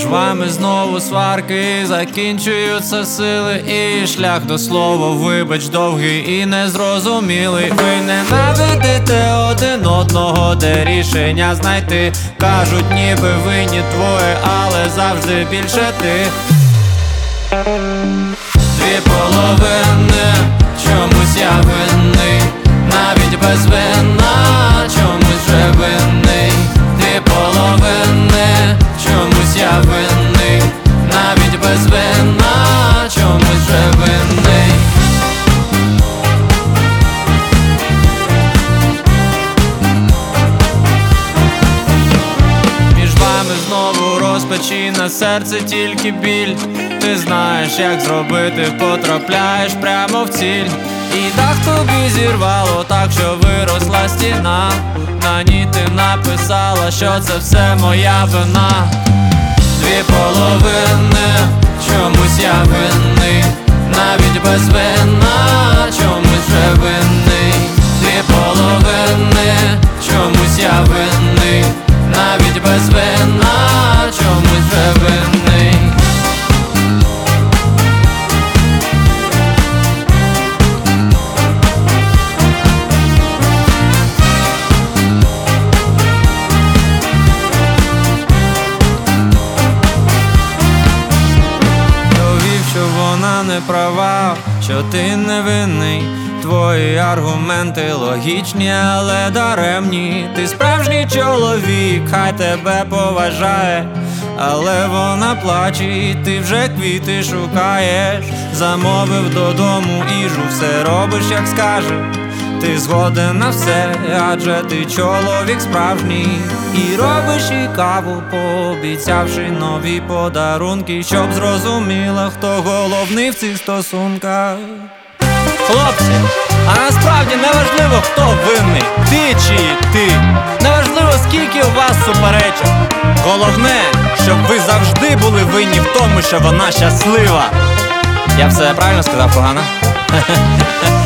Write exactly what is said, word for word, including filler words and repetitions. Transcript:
Між вами знову сварки, закінчуються сили, і шлях до слова, вибач, довгий і незрозумілий. Ви ненавидите один одного, де рішення знайти. Кажуть, ніби винні двоє, але завжди більше ти. Дві половини, чомусь я винний, навіть без вина, чомусь вже винний. Дві половини, чомусь я винний, навіть без вина, чомусь вже винний. Між вами знову розпачі, на серце тільки біль. Ти знаєш, як зробити, потрапляєш прямо в ціль. І дах тобі зірвало так, що виросла стіна. На ній ти написала, що це все моя вина. Дві половини, чомусь я винний, навіть без вина, чомусь вже винний. Дві половини, чомусь я винний, навіть без вина, чомусь вже винний. Не права, що ти невинний. Твої аргументи логічні, але даремні. Ти справжній чоловік, хай тебе поважає, але вона плаче, і ти вже квіти шукаєш. Замовив додому їжу, все робиш, як скаже. Ти згоден на все, адже ти чоловік справжній. І робиш і каву, пообіцявши нові подарунки, щоб зрозуміла, хто головний в цих стосунках. Хлопці, а насправді неважливо, хто винний, ти чи ти. Неважливо, скільки у вас суперечок. Головне, щоб ви завжди були винні в тому, що вона щаслива. Я все правильно сказав, погано?